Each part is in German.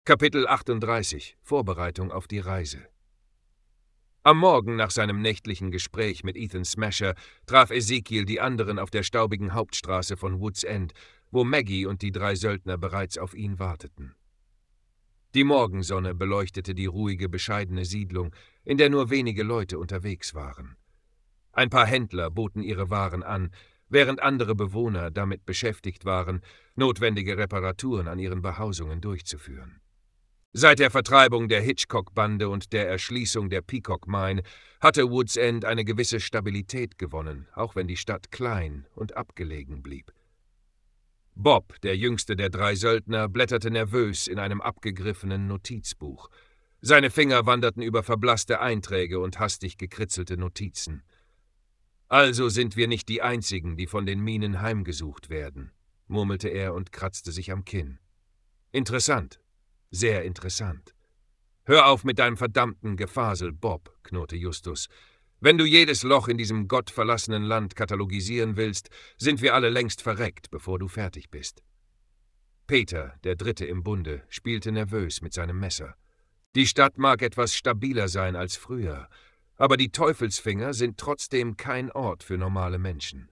Kapitel 38 – Vorbereitung auf die Reise. Am Morgen nach seinem nächtlichen Gespräch mit Ethan Smasher traf Ezekiel die anderen auf der staubigen Hauptstraße von Woods End, wo Maggie und die 3 Söldner bereits auf ihn warteten. Die Morgensonne beleuchtete die ruhige, bescheidene Siedlung, in der nur wenige Leute unterwegs waren. Ein paar Händler boten ihre Waren an, während andere Bewohner damit beschäftigt waren, notwendige Reparaturen an ihren Behausungen durchzuführen. Seit der Vertreibung der Hitchcock-Bande und der Erschließung der Peacock Mine hatte Woods End eine gewisse Stabilität gewonnen, auch wenn die Stadt klein und abgelegen blieb. Bob, der jüngste der 3 Söldner, blätterte nervös in einem abgegriffenen Notizbuch. Seine Finger wanderten über verblasste Einträge und hastig gekritzelte Notizen. »Also sind wir nicht die Einzigen, die von den Minen heimgesucht werden«, murmelte er und kratzte sich am Kinn. »Interessant. Sehr interessant. Hör auf mit deinem verdammten Gefasel, Bob«, knurrte Justus. »Wenn du jedes Loch in diesem gottverlassenen Land katalogisieren willst, sind wir alle längst verreckt, bevor du fertig bist.« Peter, der Dritte im Bunde, spielte nervös mit seinem Messer. Die Stadt mag etwas stabiler sein als früher, aber die Teufelsfinger sind trotzdem kein Ort für normale Menschen.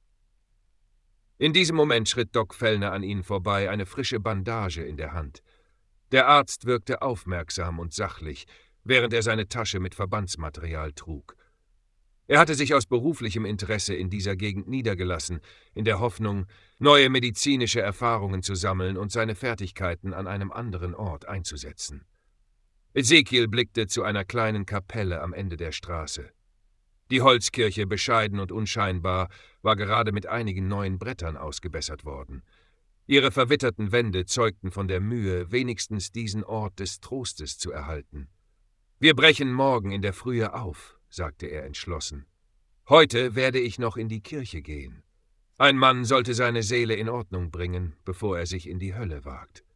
In diesem Moment schritt Doc Fellner an ihnen vorbei, eine frische Bandage in der Hand. Der Arzt wirkte aufmerksam und sachlich, während er seine Tasche mit Verbandsmaterial trug. Er hatte sich aus beruflichem Interesse in dieser Gegend niedergelassen, in der Hoffnung, neue medizinische Erfahrungen zu sammeln und seine Fertigkeiten an einem anderen Ort einzusetzen. Ezekiel blickte zu einer kleinen Kapelle am Ende der Straße. Die Holzkirche, bescheiden und unscheinbar, war gerade mit einigen neuen Brettern ausgebessert worden. Ihre verwitterten Wände zeugten von der Mühe, wenigstens diesen Ort des Trostes zu erhalten. »Wir brechen morgen in der Frühe auf«, sagte er entschlossen. »Heute werde ich noch in die Kirche gehen. Ein Mann sollte seine Seele in Ordnung bringen, bevor er sich in die Hölle wagt.«